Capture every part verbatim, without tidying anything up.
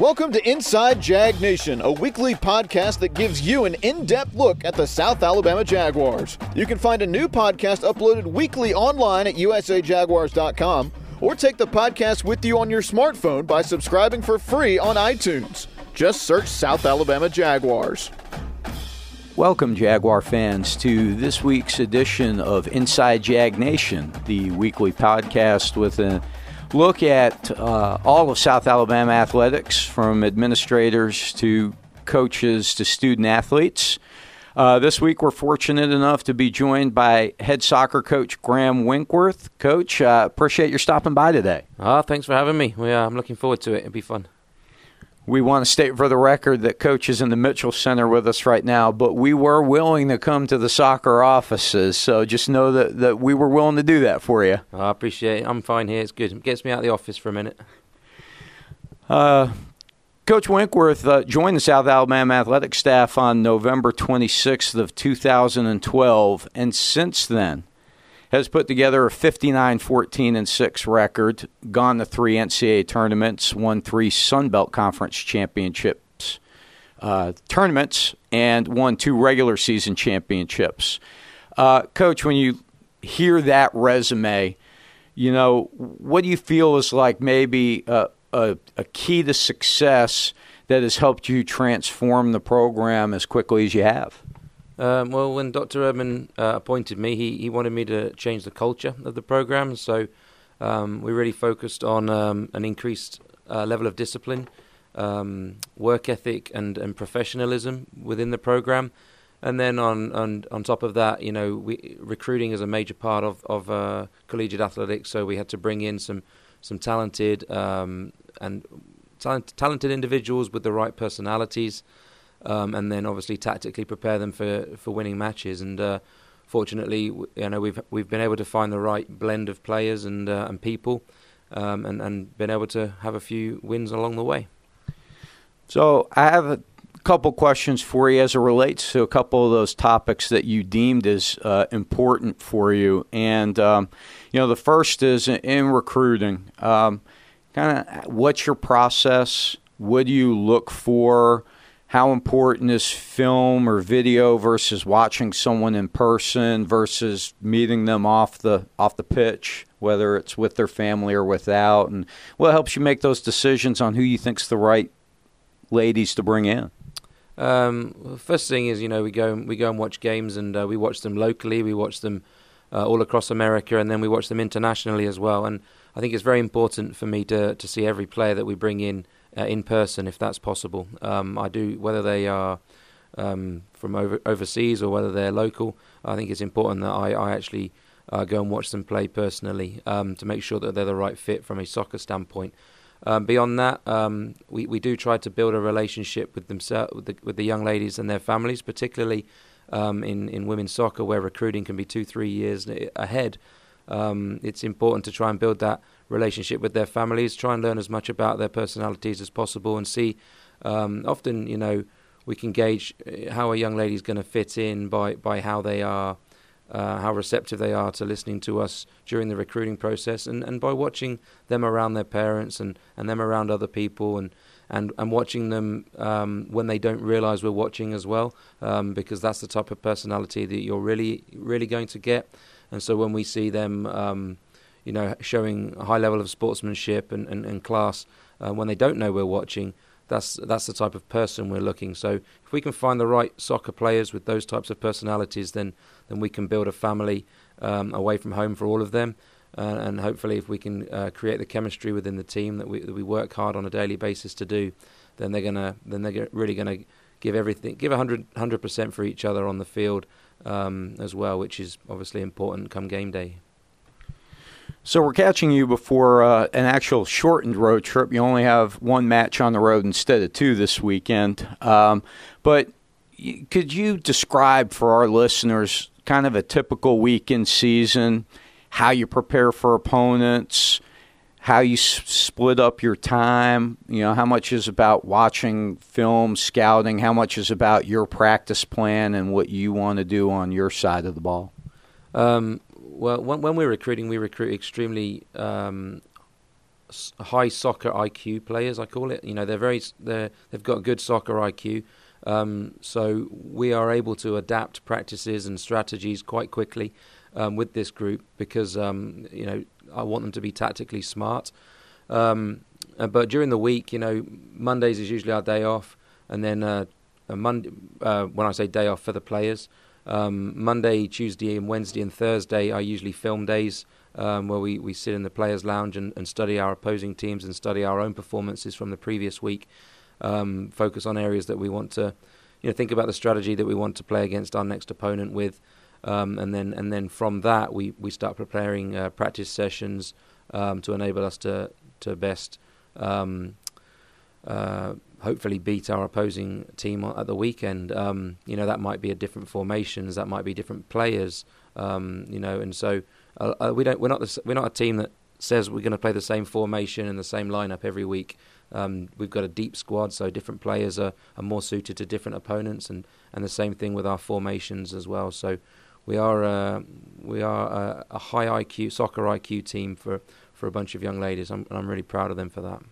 Welcome to Inside Jag Nation, a weekly podcast that gives you an in-depth look at the South Alabama Jaguars. You can find a new podcast uploaded weekly online at u s a jaguars dot com or take the podcast with you on your smartphone by subscribing for free on iTunes. Just search South Alabama Jaguars. Welcome, Jaguar fans, to this week's edition of Inside Jag Nation, the weekly podcast with a look at uh, all of South Alabama athletics, from administrators to coaches to student athletes. Uh, this week we're fortunate enough to be joined by head soccer coach Graham Winkworth. Coach, uh, appreciate your stopping by today. Ah, thanks for having me. We, uh, I'm looking forward to it. It'll be fun. We want to state for the record that Coach is in the Mitchell Center with us right now, but we were willing to come to the soccer offices, so just know that, that we were willing to do that for you. I appreciate it. I'm fine here. It's good. It gets me out of the office for a minute. Uh, Coach Winkworth uh, joined the South Alabama athletic staff on November twenty-sixth of two thousand twelve, and since then has put together a fifty-nine fourteen and six record, gone to three N C double A tournaments, won three Sun Belt Conference championships uh, tournaments, and won two regular season championships. Uh, Coach, when you hear that resume, you know, what do you feel is like maybe a, a, a key to success that has helped you transform the program as quickly as you have? Um, well, when Doctor Erdman uh, appointed me, he, he wanted me to change the culture of the program. So um, we really focused on um, an increased uh, level of discipline, um, work ethic, and, and professionalism within the program. And then on, on, on top of that, you know, we, recruiting is a major part of, of uh, collegiate athletics. So we had to bring in some some talented um, and talent, talented individuals with the right personalities. Um, and then obviously tactically prepare them for, for winning matches. And uh, fortunately, you know, we've we've been able to find the right blend of players and uh, and people, um, and and been able to have a few wins along the way. So I have a couple questions for you as it relates to a couple of those topics that you deemed as uh, important for you. And um, you know, the first is in recruiting. Um, kind of, what's your process? What do you look for? How important is film or video versus watching someone in person versus meeting them off the off the pitch, whether it's with their family or without? And what helps you make those decisions on who you think's the right ladies to bring in? Um, well, first thing is, you know, we go we go and watch games, and uh, we watch them locally. We watch them uh, all across America, and then we watch them internationally as well. And I think it's very important for me to to see every player that we bring in Uh, in person, if that's possible. Um, I do, whether they are um, from over, overseas or whether they're local. I think it's important that I, I actually uh, go and watch them play personally um, to make sure that they're the right fit from a soccer standpoint. Um, beyond that, um, we, we do try to build a relationship with themselves, with the, with the young ladies and their families, particularly um, in, in women's soccer, where recruiting can be two, three years ahead. Um, it's important to try and build that relationship with their families, try and learn as much about their personalities as possible, and see, um, often, you know, we can gauge how a young lady is going to fit in by, by how they are, uh, how receptive they are to listening to us during the recruiting process, and, and by watching them around their parents and, and them around other people, and, and, and watching them um, when they don't realize we're watching as well, um, because that's the type of personality that you're really, really going to get. And so when we see them, um, you know, showing a high level of sportsmanship and, and, and class uh, when they don't know we're watching, that's that's the type of person we're looking. So if we can find the right soccer players with those types of personalities, then then we can build a family um, away from home for all of them. Uh, and hopefully if we can uh, create the chemistry within the team that we that we work hard on a daily basis to do, then they're gonna then they're really gonna give everything, give one hundred percent for each other on the field um, as well, which is obviously important come game day. So we're catching you before uh, an actual shortened road trip. You only have one match on the road instead of two this weekend. Um, but y- could you describe for our listeners kind of a typical weekend season, how you prepare for opponents, how you s- split up your time, you know, how much is about watching film, scouting, how much is about your practice plan and what you want to do on your side of the ball? Um, well, when, when we're recruiting, we recruit extremely um, high soccer I Q players, I call it. You know, they're very they're they've got good soccer I Q. Um, so we are able to adapt practices and strategies quite quickly um, with this group because um, you know I want them to be tactically smart. Um, uh, but during the week, you know, Mondays is usually our day off, and then uh, a Monday uh, when I say day off for the players, um, Monday, Tuesday, and Wednesday and Thursday are usually film days um, where we, we sit in the players' lounge and, and study our opposing teams and study our own performances from the previous week. Um, focus on areas that we want to, you know, think about the strategy that we want to play against our next opponent with, um, and then and then from that we, we start preparing uh, practice sessions um, to enable us to to best um, uh, hopefully beat our opposing team at the weekend. Um, you know, that might be a different formations, that might be different players, um, you know, and so uh, uh, we don't we're not the, we're not a team that says we're going to play the same formation and the same lineup every week. Um, we've got a deep squad, so different players are, are more suited to different opponents, and, and the same thing with our formations as well. So we are uh, we are a, a high I Q, soccer I Q team for, for a bunch of young ladies, I'm, and I'm really proud of them for that.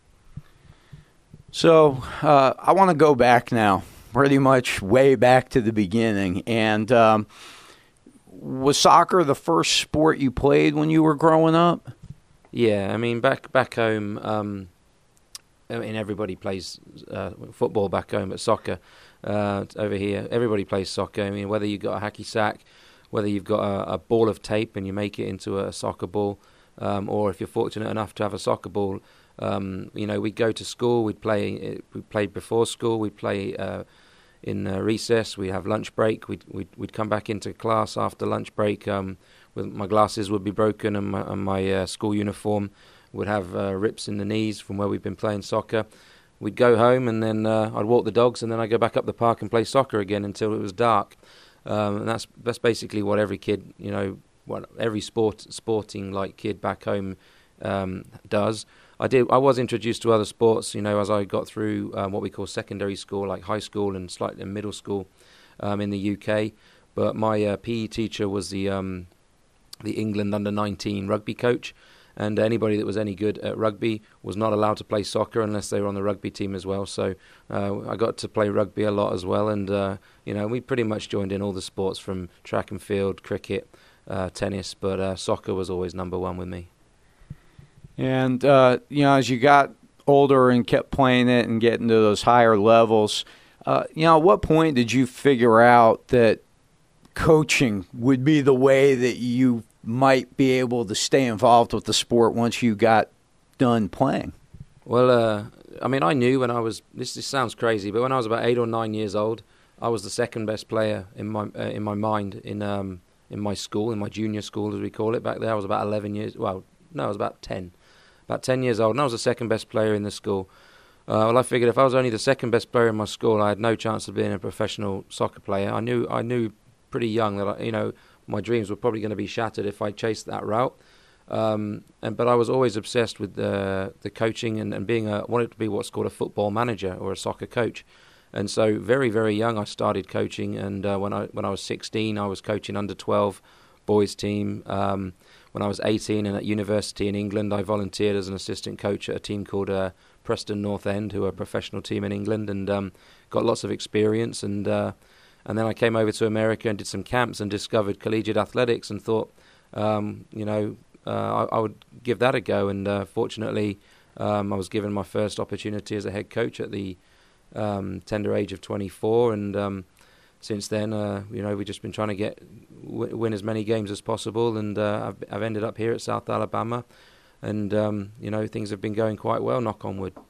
So uh, I want to go back now, pretty much way back to the beginning. And um, was soccer the first sport you played when you were growing up? Yeah, I mean, back back home... Um, I mean, everybody plays uh, football back home, but soccer uh, over here, everybody plays soccer. I mean, whether you've got a hacky sack, whether you've got a, a ball of tape and you make it into a soccer ball, um, or if you're fortunate enough to have a soccer ball, um, you know, we'd go to school, we'd play, we played before school, we'd play uh, in uh, recess, we'd have lunch break, we'd, we'd, we'd come back into class after lunch break, um, with my glasses would be broken and my, and my uh, school uniform would have uh, rips in the knees from where we've been playing soccer. We'd go home and then uh, I'd walk the dogs and then I'd go back up the park and play soccer again until it was dark. Um, and that's that's basically what every kid, you know, what every sport sporting like kid back home um, does. I did. I was introduced to other sports, you know, as I got through um, what we call secondary school, like high school and slightly middle school um, in the U K. But my uh, P E teacher was the um, the England under nineteen rugby coach. And anybody that was any good at rugby was not allowed to play soccer unless they were on the rugby team as well. So uh, I got to play rugby a lot as well. And, uh, you know, we pretty much joined in all the sports from track and field, cricket, uh, tennis. But uh, soccer was always number one with me. And, uh, you know, as you got older and kept playing it and getting to those higher levels, uh, you know, at what point did you figure out that coaching would be the way that you might be able to stay involved with the sport once you got done playing? Well, uh, I mean, I knew when I was, this, this sounds crazy, but when I was about eight or nine years old, I was the second best player in my uh, in my mind in um in my school, in my junior school as we call it. Back there I was about eleven years, well, no, I was about ten. About ten years old, and I was the second best player in the school. Uh, well, I figured if I was only the second best player in my school, I had no chance of being a professional soccer player. I knew I knew pretty young that, I, you know, my dreams were probably going to be shattered if I chased that route. Um, and but I was always obsessed with the the coaching and, and being a wanted to be what's called a football manager or a soccer coach. And so very very young I started coaching. And uh, when I when I was sixteen, I was coaching under twelve boys team. Um, when I was eighteen and at university in England, I volunteered as an assistant coach at a team called uh, Preston North End, who are a professional team in England, and um, got lots of experience. And uh, And then I came over to America and did some camps and discovered collegiate athletics and thought, um, you know, uh, I, I would give that a go. And uh, fortunately, um, I was given my first opportunity as a head coach at the um, tender age of twenty-four. And um, since then, uh, you know, we've just been trying to get w- win as many games as possible. And uh, I've, I've ended up here at South Alabama. And, um, you know, things have been going quite well, knock on wood.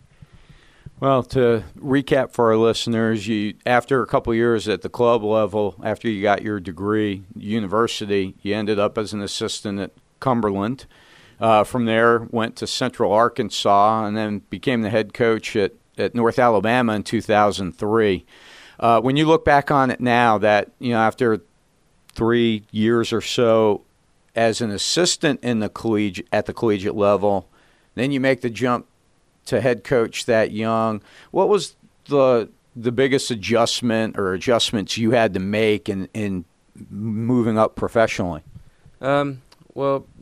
Well, to recap for our listeners, you after a couple of years at the club level, after you got your degree, university, you ended up as an assistant at Cumberland. Uh, from there, went to Central Arkansas, and then became the head coach at, at North Alabama in two thousand three. Uh, when you look back on it now, that you know after three years or so as an assistant in the collegiate at the collegiate level, then you make the jump to head coach that young. What was the the biggest adjustment or adjustments you had to make in, in moving up professionally? Um, well,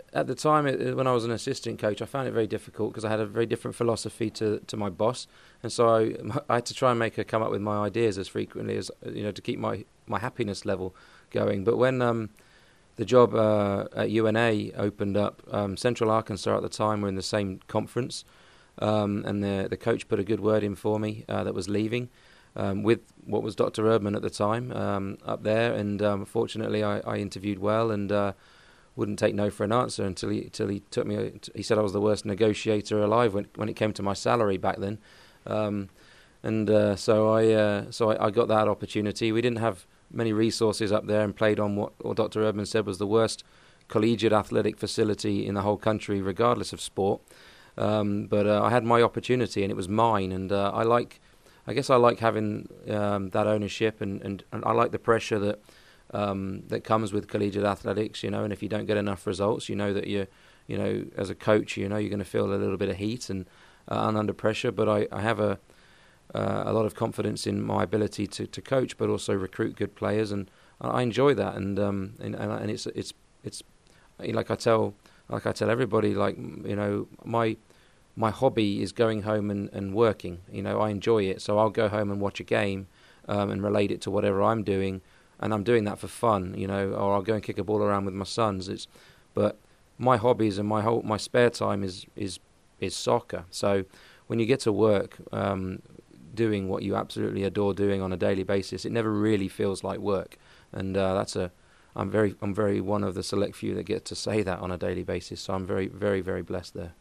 at the time, it, when I was an assistant coach, I found it very difficult because I had a very different philosophy to, to my boss, and so I, I had to try and make her come up with my ideas as frequently as, you know, to keep my, my happiness level going. But when um, the job uh, at U N A opened up, um, Central Arkansas at the time were in the same conference, um, and the the coach put a good word in for me uh, that was leaving um, with what was Doctor Erdman at the time um, up there, and um, fortunately I, I interviewed well and uh, wouldn't take no for an answer until he until he took me. He said I was the worst negotiator alive when when it came to my salary back then, um, and uh, so I uh, so I, I got that opportunity. We didn't have many resources up there and played on what, what Doctor Erdman said was the worst collegiate athletic facility in the whole country, regardless of sport. Um, but uh, I had my opportunity and it was mine, and uh, I like, I guess I like having um, that ownership, and, and, and I like the pressure that um, that comes with collegiate athletics, you know. And if you don't get enough results, you know that you, you know, as a coach, you know you're going to feel a little bit of heat and, uh, and under pressure. But I, I have a Uh, a lot of confidence in my ability to, to coach, but also recruit good players, and I enjoy that. And um, and, and it's it's it's like I tell like I tell everybody, like, you know, my my hobby is going home and, and working. You know, I enjoy it, so I'll go home and watch a game um, and relate it to whatever I'm doing, and I'm doing that for fun. You know, or I'll go and kick a ball around with my sons. It's but my hobbies and my whole my spare time is is is soccer. So when you get to work, Um, doing what you absolutely adore doing on a daily basis, it never really feels like work, and uh, that's a. I'm very, I'm very one of the select few that get to say that on a daily basis. So I'm very, very, very blessed there.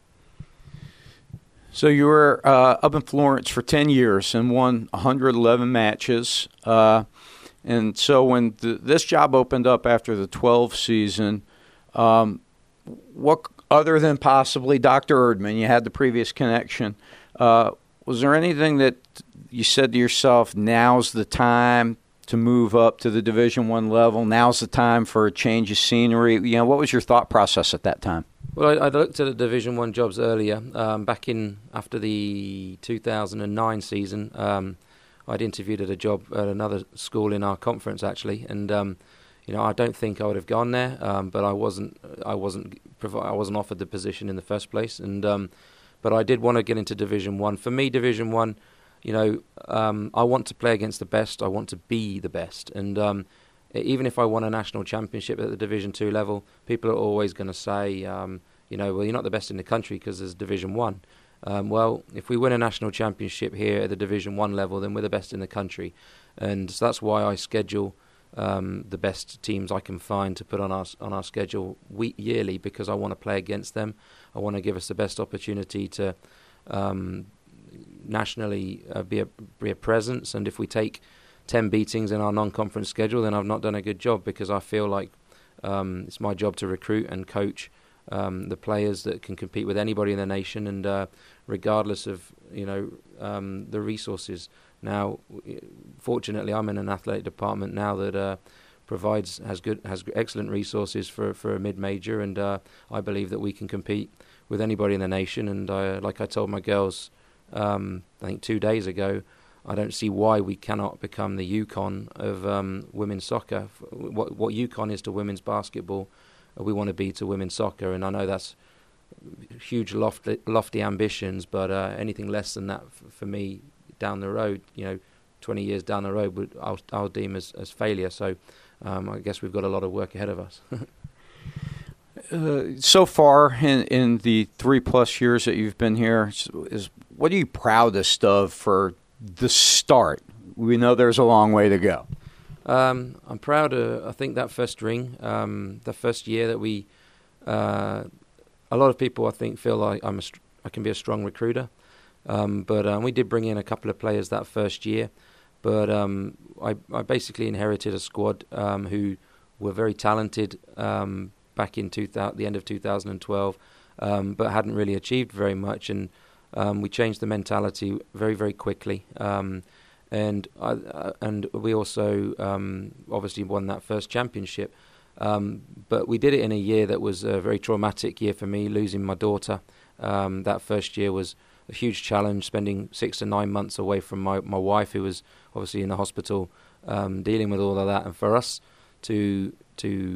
So you were uh, up in Florence for ten years and won one hundred eleven matches, uh, and so when th- this job opened up after the twelve season, um, what other than possibly Doctor Erdman, you had the previous connection. Uh, Was there anything that you said to yourself, now's the time to move up to the Division One level, now's the time for a change of scenery? You know, what was your thought process at that time? Well, I, I looked at the Division One jobs earlier. Um, back in, after the two thousand nine season, um, I'd interviewed at a job at another school in our conference, actually, and um, you know, I don't think I would have gone there, um, but I wasn't, I wasn't, I wasn't offered the position in the first place, and um, but I did want to get into Division One. For me, Division One, you know, um, I want to play against the best. I want to be the best. And um, even if I won a national championship at the Division Two level, people are always going to say, um, you know, well, you're not the best in the country because there's Division One. Um, well, if we win a national championship here at the Division One level, then we're the best in the country. And so that's why I schedule um, the best teams I can find to put on our on our schedule week, yearly, because I want to play against them. I want to give us the best opportunity to um, nationally uh, be a be a presence. And if we take ten beatings in our non-conference schedule, then I've not done a good job, because I feel like um, it's my job to recruit and coach um, the players that can compete with anybody in the nation, and uh, regardless of, you know, um, the resources. Now, fortunately, I'm in an athletic department now that uh, provides has good has excellent resources for for a mid-major, and uh, I believe that we can compete with anybody in the nation. And uh, like I told my girls, um, I think two days ago, I don't see why we cannot become the UConn of um, women's soccer. What what UConn is to women's basketball, we want to be to women's soccer. And I know that's huge, lofty, lofty ambitions, but uh, anything less than that f- for me down the road, you know, twenty years down the road, would I'll, I'll deem as, as failure. So um, I guess we've got a lot of work ahead of us. uh, so far in, in the three plus years that you've been here, is, is what are you proudest of for the start? We know there's a long way to go. Um, I'm proud of, I think, that first ring, um, the first year that we, uh, a lot of people, I think, feel like I'm a, I can be a strong recruiter. Um, but um, we did bring in a couple of players that first year. But um, I, I basically inherited a squad um, who were very talented um, back in two thousand, the end of two thousand twelve, um, but hadn't really achieved very much. And um, we changed the mentality very, very quickly. Um, and I, uh, and we also um, obviously won that first championship. Um, but we did it in a year that was a very traumatic year for me, losing my daughter. Um, that first year was a huge challenge, spending six to nine months away from my, my wife, who was obviously in the hospital um, dealing with all of that. And for us to to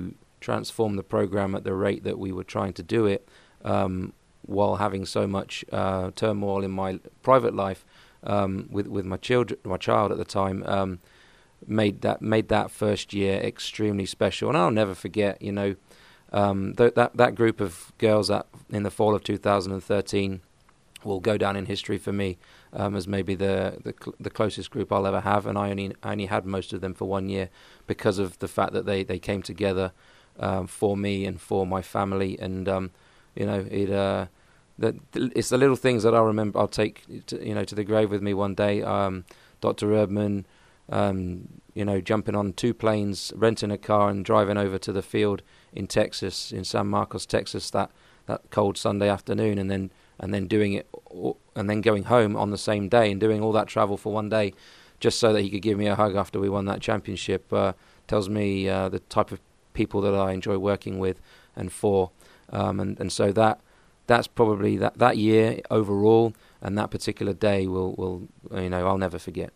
transform the program at the rate that we were trying to do it, um, while having so much uh, turmoil in my private life um, with with my children, my child at the time, um, made that made that first year extremely special. And I'll never forget, you know, um, th- that that group of girls that in the fall of two thousand thirteen will go down in history for me um, as maybe the the, cl- the closest group I'll ever have. And I only I only had most of them for one year because of the fact that they, they came together um, for me and for my family. And um, you know, it uh, that it's the little things that I'll remember. I'll take to, you know to the grave with me one day. Um, Doctor Erdman, um, you know, jumping on two planes, renting a car, and driving over to the field in Texas, in San Marcos, Texas, that that cold Sunday afternoon, and then. and then doing it, and then going home on the same day and doing all that travel for one day just so that he could give me a hug after we won that championship, uh, tells me uh, the type of people that I enjoy working with and for. Um, and, and so that that's probably that, that year overall, and that particular day will, will you know, I'll never forget.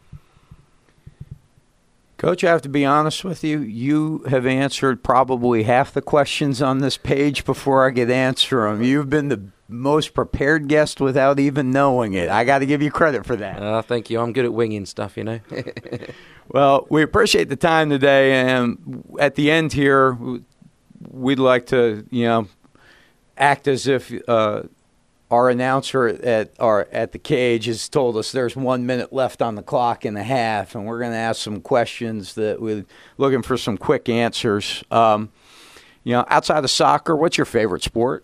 Coach, I have to be honest with you. You have answered probably half the questions on this page before I could answer them. You've been the most prepared guest without even knowing it. I got to give you credit for that. Uh, thank you. I'm good at winging stuff, you know. Well, we appreciate the time today. And at the end here, we'd like to, you know, act as if uh, our announcer at our at the cage has told us there's one minute left on the clock and a half, and we're going to ask some questions that we're looking for some quick answers. Um, you know, outside of soccer, what's your favorite sport?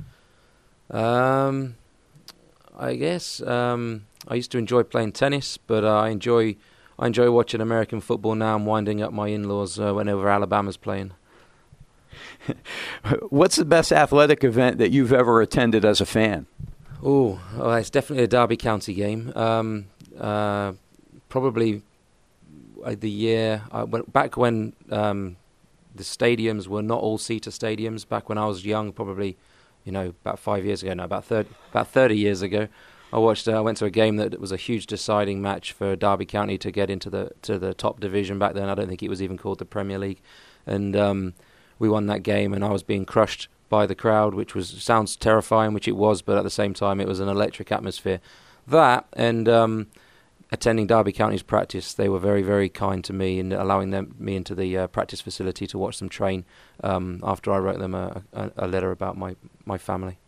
Um, I guess um, I used to enjoy playing tennis, but uh, I enjoy I enjoy watching American football now. I'm winding up my in-laws uh, whenever Alabama's playing. What's the best athletic event that you've ever attended as a fan? Ooh, oh, it's definitely a Derby County game. Um, uh, probably uh, the year I went back when um, the stadiums were not all-seater stadiums. Back when I was young, probably. You know, about five years ago, no, about thirty, about thirty years ago, I watched. Uh, I went to a game that was a huge deciding match for Derby County to get into the to the top division back then. I don't think it was even called the Premier League, and um, we won that game. And I was being crushed by the crowd, which was sounds terrifying, which it was, but at the same time, it was an electric atmosphere. That and um, attending Derby County's practice, they were very, very kind to me in allowing them me into the uh, practice facility to watch them train. Um, after I wrote them a, a, a letter about my, my family.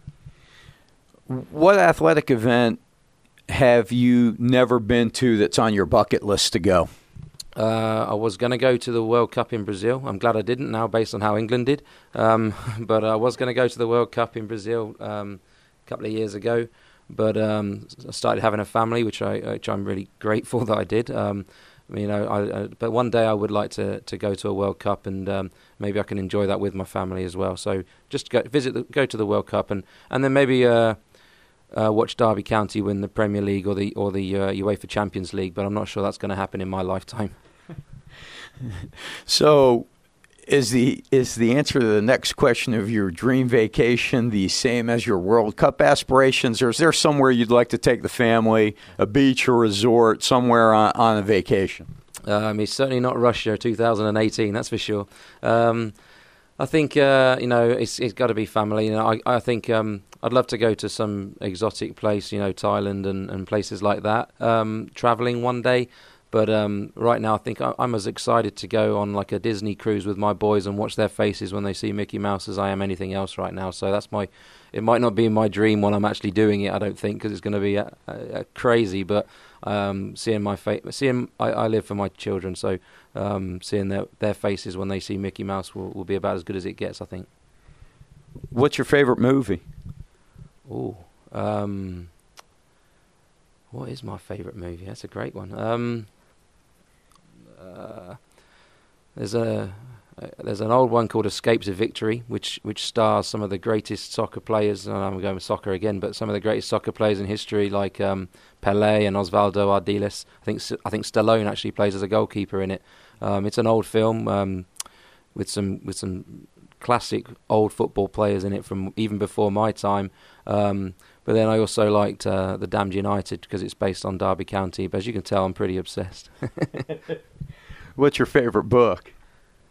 What athletic event have you never been to that's on your bucket list to go? Uh, I was going to go to the World Cup in Brazil. I'm glad I didn't now based on how England did. Um, but I was going to go to the World Cup in Brazil um, a couple of years ago. But um, I started having a family, which, I, which I'm really grateful that I did. Um, You know, I, I, but one day I would like to, to go to a World Cup, and um, maybe I can enjoy that with my family as well. So just go visit, the, go to the World Cup, and, and then maybe uh, uh, watch Derby County win the Premier League or the or the uh, UEFA Champions League. But I'm not sure that's going to happen in my lifetime. So, is the is the answer to the next question of your dream vacation the same as your World Cup aspirations, or is there somewhere you'd like to take the family, a beach or resort, somewhere on, on a vacation? Um, it's certainly not Russia two thousand eighteen, that's for sure. Um, I think uh, you know it's it's got to be family. You know, I I think um, I'd love to go to some exotic place, you know, Thailand and, and places like that. Um, traveling one day. But um, right now, I think I'm as excited to go on like a Disney cruise with my boys and watch their faces when they see Mickey Mouse as I am anything else right now. So that's my. It might not be my dream when I'm actually doing it. I don't think because it's going to be uh, uh, crazy. But um, seeing my face, seeing I, I live for my children, so um, seeing their their faces when they see Mickey Mouse will, will be about as good as it gets, I think. What's your favorite movie? Oh, um, what is my favorite movie? That's a great one. Um, Uh, there's a uh, there's an old one called Escape to Victory, which which stars some of the greatest soccer players. And I'm going with soccer again, but some of the greatest soccer players in history, like um, Pelé and Osvaldo Ardiles. I think I think Stallone actually plays as a goalkeeper in it. Um, it's an old film um, with some with some classic old football players in it from even before my time. Um, but then I also liked uh, The Damned United because it's based on Derby County. But as you can tell, I'm pretty obsessed. What's your favorite book?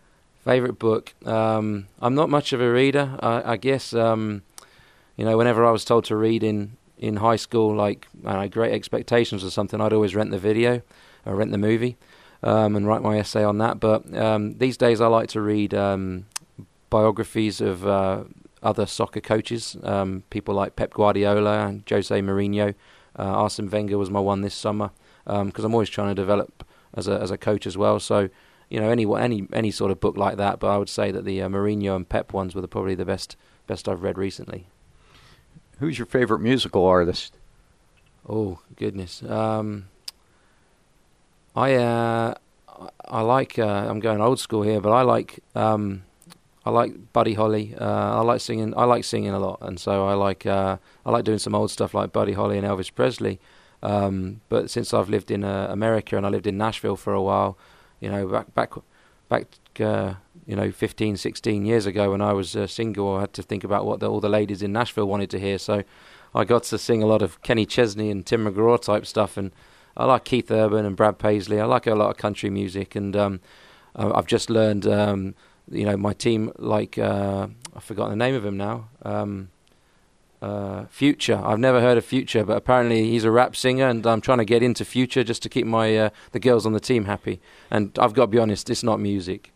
Favorite book? Um, I'm not much of a reader. I, I guess, um, you know, whenever I was told to read in, in high school, like uh, Great Expectations or something, I'd always rent the video or rent the movie um, and write my essay on that. But um, these days I like to read um, biographies of uh, other soccer coaches, um, people like Pep Guardiola and Jose Mourinho. Uh, Arsene Wenger was my one this summer because um, I'm always trying to develop as a as a coach as well. So, you know, any any any sort of book like that. But I would say that the uh, Mourinho and Pep ones were the, probably the best best I've read recently. Who's your favorite musical artist? Oh goodness, um, I uh, I like. Uh, I'm going old school here, but I like um, I like Buddy Holly. Uh, I like singing. I like singing a lot, and so I like uh, I like doing some old stuff like Buddy Holly and Elvis Presley. Um, but since I've lived in uh, America and I lived in Nashville for a while, you know, back back back uh, you know, fifteen, sixteen years ago when I was uh, single, I had to think about what the, all the ladies in Nashville wanted to hear. So I got to sing a lot of Kenny Chesney and Tim McGraw type stuff, and I like Keith Urban and Brad Paisley. I like a lot of country music, and um, I've just learned, um, you know, my team like uh, I've forgotten the name of him now. Um, Uh, Future. I've never heard of Future, but apparently he's a rap singer, and I'm trying to get into Future just to keep my uh, the girls on the team happy. And I've got to be honest, it's not music.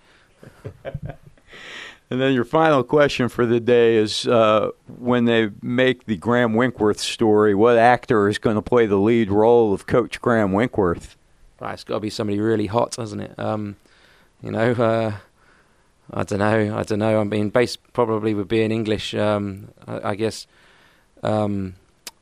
And then your final question for the day is, uh, when they make the Graham Winkworth story, what actor is going to play the lead role of Coach Graham Winkworth? Right, it's got to be somebody really hot, hasn't it? Um, you know, uh, I don't know. I don't know. I mean, based probably would be in English, um, I, I guess. Um,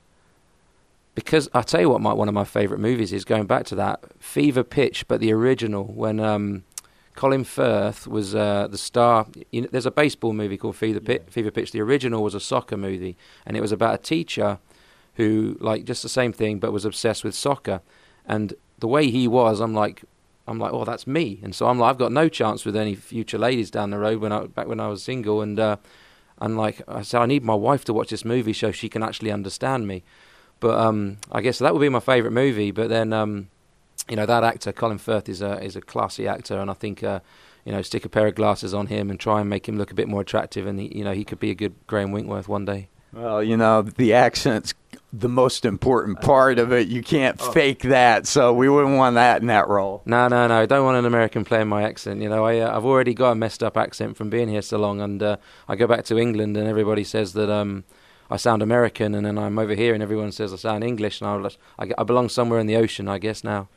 because I'll tell you what, my, one of my favourite movies is, going back to that, Fever Pitch, but the original, when um, Colin Firth was uh, the star. You know, there's a baseball movie called Fever, Pit, yeah. Fever Pitch. The original was a soccer movie, and it was about a teacher who, like, just the same thing, but was obsessed with soccer. And the way he was, I'm like, I'm like, oh, that's me. And so I'm like, I've got no chance with any future ladies down the road when I back when I was single, and. Uh, And like I said, I need my wife to watch this movie so she can actually understand me. But um, I guess that would be my favourite movie. But then, um, you know, that actor, Colin Firth, is a is a classy actor, and I think, uh, you know, stick a pair of glasses on him and try and make him look a bit more attractive, and he, you know, he could be a good Graham Winkworth one day. Well, you know, the accent's the most important part of it. You can't oh. fake that, so we wouldn't want that in that role. No, no, no. Don't want an American playing my accent. You know, I, uh, I've already got a messed up accent from being here so long, and uh, I go back to England and everybody says that um, I sound American, and then I'm over here and everyone says I sound English, and I, I, I belong somewhere in the ocean, I guess, now.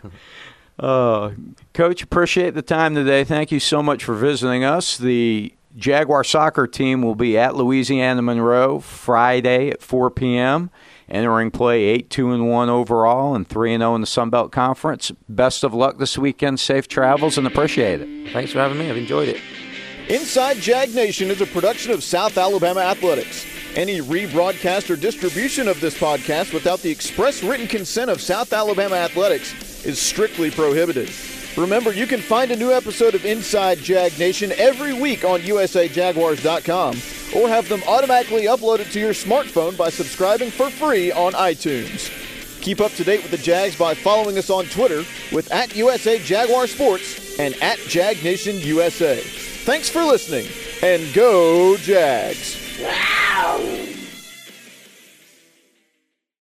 uh, Coach, appreciate the time today. Thank you so much for visiting us. The Jaguar soccer team will be at Louisiana Monroe Friday at four p.m., entering play eight two and one overall and three and oh in the Sun Belt Conference. Best of luck this weekend. Safe travels, and appreciate it. Thanks for having me. I've enjoyed it. Inside Jag Nation is a production of South Alabama Athletics. Any rebroadcast or distribution of this podcast without the express written consent of South Alabama Athletics is strictly prohibited. Remember, you can find a new episode of Inside Jag Nation every week on U S A Jaguars dot com, or have them automatically uploaded to your smartphone by subscribing for free on iTunes. Keep up to date with the Jags by following us on Twitter with at U S A Jaguar Sports and at Jag Nation U S A. Thanks for listening, and go Jags! Wow.